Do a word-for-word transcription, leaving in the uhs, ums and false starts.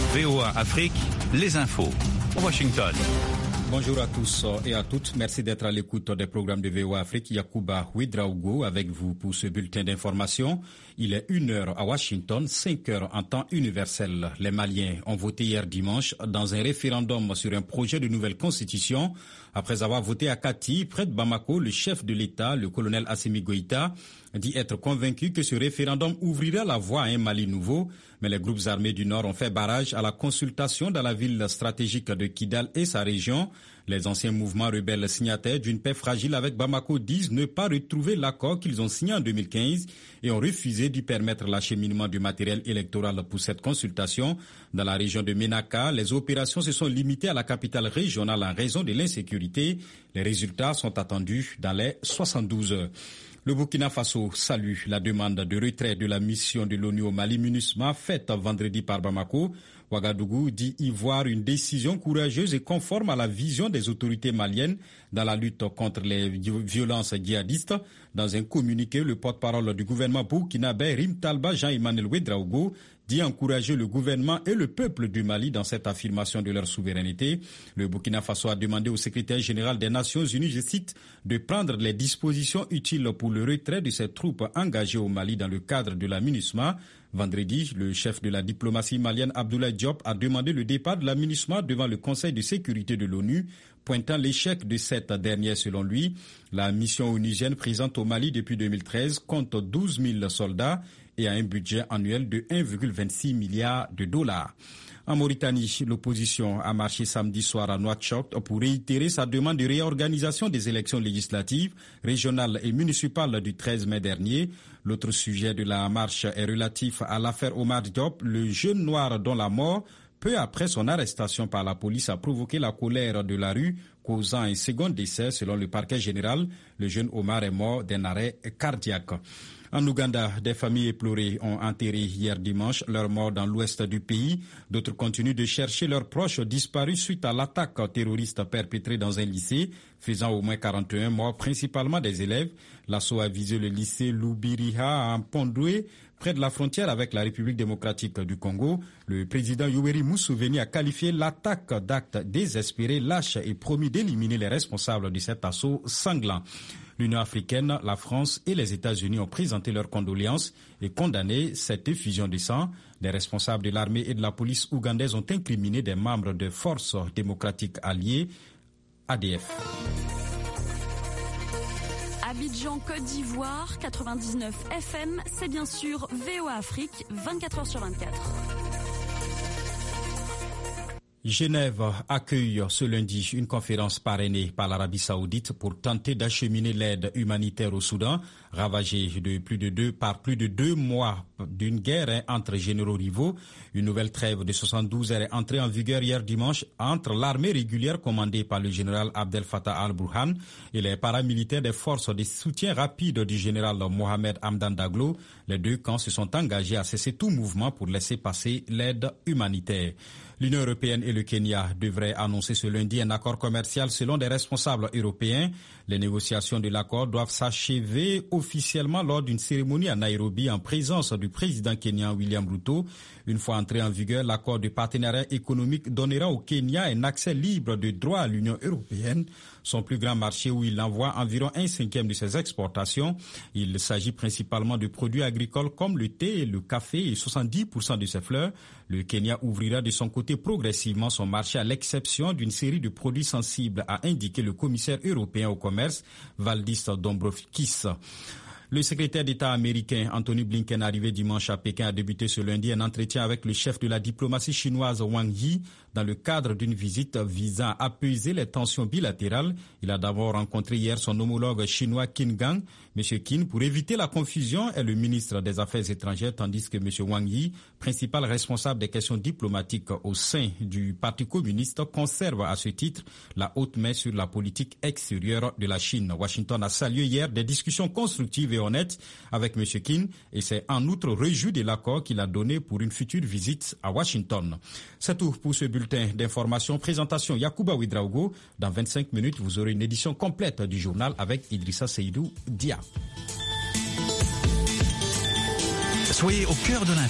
V O A Afrique, les infos. Washington. Bonjour à tous et à toutes. Merci d'être à l'écoute des programmes de V O A Afrique. Yacouba Ouedraogo avec vous pour ce bulletin d'information. Il est une heure à Washington, cinq heures en temps universel. Les Maliens ont voté hier dimanche dans un référendum sur un projet de nouvelle constitution. Après avoir voté à Kati, près de Bamako, le chef de l'État, le colonel Assimi Goïta, dit être convaincu que ce référendum ouvrira la voie à un Mali nouveau. Mais les groupes armés du Nord ont fait barrage à la consultation dans la ville stratégique de Kidal et sa région. Les anciens mouvements rebelles signataires d'une paix fragile avec Bamako disent ne pas retrouver l'accord qu'ils ont signé en deux mille quinze et ont refusé d'y permettre l'acheminement du matériel électoral pour cette consultation. Dans la région de Ménaka, les opérations se sont limitées à la capitale régionale en raison de l'insécurité. Les résultats sont attendus dans les soixante-douze heures. Le Burkina Faso salue la demande de retrait de la mission de l'ONU au Mali MINUSMA faite vendredi par Bamako. Ouagadougou dit y voir une décision courageuse et conforme à la vision des autorités maliennes dans la lutte contre les violences djihadistes. Dans un communiqué, le porte-parole du gouvernement burkinabé, Rim Talba Jean-Emmanuel Ouedraogo, dit encourager le gouvernement et le peuple du Mali dans cette affirmation de leur souveraineté. Le Burkina Faso a demandé au secrétaire général des Nations Unies, je cite, de prendre les dispositions utiles pour le retrait de ces troupes engagées au Mali dans le cadre de la MINUSMA. Vendredi, le chef de la diplomatie malienne Abdoulaye Diop a demandé le départ de la MINUSMA devant le Conseil de sécurité de l'ONU, pointant l'échec de cette dernière selon lui. La mission onusienne présente au Mali depuis deux mille treize compte douze mille soldats et a un budget annuel de un virgule vingt-six milliard de dollars. En Mauritanie, l'opposition a marché samedi soir à Nouakchott pour réitérer sa demande de réorganisation des élections législatives, régionales et municipales du treize mai dernier. L'autre sujet de la marche est relatif à l'affaire Omar Diop, le jeune noir dont la mort, peu après son arrestation par la police, a provoqué la colère de la rue, causant un second décès selon le parquet général. Le jeune Omar est mort d'un arrêt cardiaque. En Ouganda, des familles éplorées ont enterré hier dimanche leurs morts dans l'ouest du pays. D'autres continuent de chercher leurs proches disparus suite à l'attaque terroriste perpétrée dans un lycée, faisant au moins quarante et un morts, principalement des élèves. L'assaut a visé le lycée Lubiriha à Pondoué, près de la frontière avec la République démocratique du Congo. Le président Yoweri Museveni a qualifié l'attaque d'acte désespéré, lâche et promis d'éliminer les responsables de cet assaut sanglant. L'Union africaine, la France et les États-Unis ont présenté leurs condoléances et condamné cette effusion de sang. Les responsables de l'armée et de la police ougandaise ont incriminé des membres de forces démocratiques alliées, A D F. Abidjan, Côte d'Ivoire, quatre-vingt-dix-neuf F M, c'est bien sûr V O A Afrique, vingt-quatre heures sur vingt-quatre. Genève accueille ce lundi une conférence parrainée par l'Arabie Saoudite pour tenter d'acheminer l'aide humanitaire au Soudan, ravagé de plus de deux, par plus de deux mois d'une guerre entre généraux rivaux. Une nouvelle trêve de soixante-douze heures est entrée en vigueur hier dimanche entre l'armée régulière commandée par le général Abdel Fattah al-Burhan et les paramilitaires des forces de soutien rapide du général Mohamed Hamdan Daglo. Les deux camps se sont engagés à cesser tout mouvement pour laisser passer l'aide humanitaire. L'Union européenne et le Kenya devraient annoncer ce lundi un accord commercial selon des responsables européens. Les négociations de l'accord doivent s'achever officiellement lors d'une cérémonie à Nairobi en présence du président kenyan William Ruto. Une fois entré en vigueur, l'accord de partenariat économique donnera au Kenya un accès libre de droit à l'Union européenne, son plus grand marché où il envoie environ un cinquième de ses exportations. Il s'agit principalement de produits agricoles comme le thé, le café et soixante-dix pour cent de ses fleurs. Le Kenya ouvrira de son côté progressivement son marché à l'exception d'une série de produits sensibles, a indiqué le commissaire européen au commerce, Valdis Dombrovskis. Le secrétaire d'État américain Anthony Blinken, arrivé dimanche à Pékin, a débuté ce lundi un entretien avec le chef de la diplomatie chinoise Wang Yi dans le cadre d'une visite visant à apaiser les tensions bilatérales. Il a d'abord rencontré hier son homologue chinois Qin Gang. M. Qin, pour éviter la confusion, est le ministre des Affaires étrangères, tandis que M. Wang Yi, principal responsable des questions diplomatiques au sein du Parti communiste, conserve à ce titre la haute main sur la politique extérieure de la Chine. Washington a salué hier des discussions constructives et honnêtes avec M. Qin et s'est en outre réjoui de l'accord qu'il a donné pour une future visite à Washington. C'est tout pour ce bulletin d'information. Présentation Yacouba Ouedraogo. Dans vingt-cinq minutes, vous aurez une édition complète du journal avec Idrissa Seydou Dia. Soyez au cœur de l'info.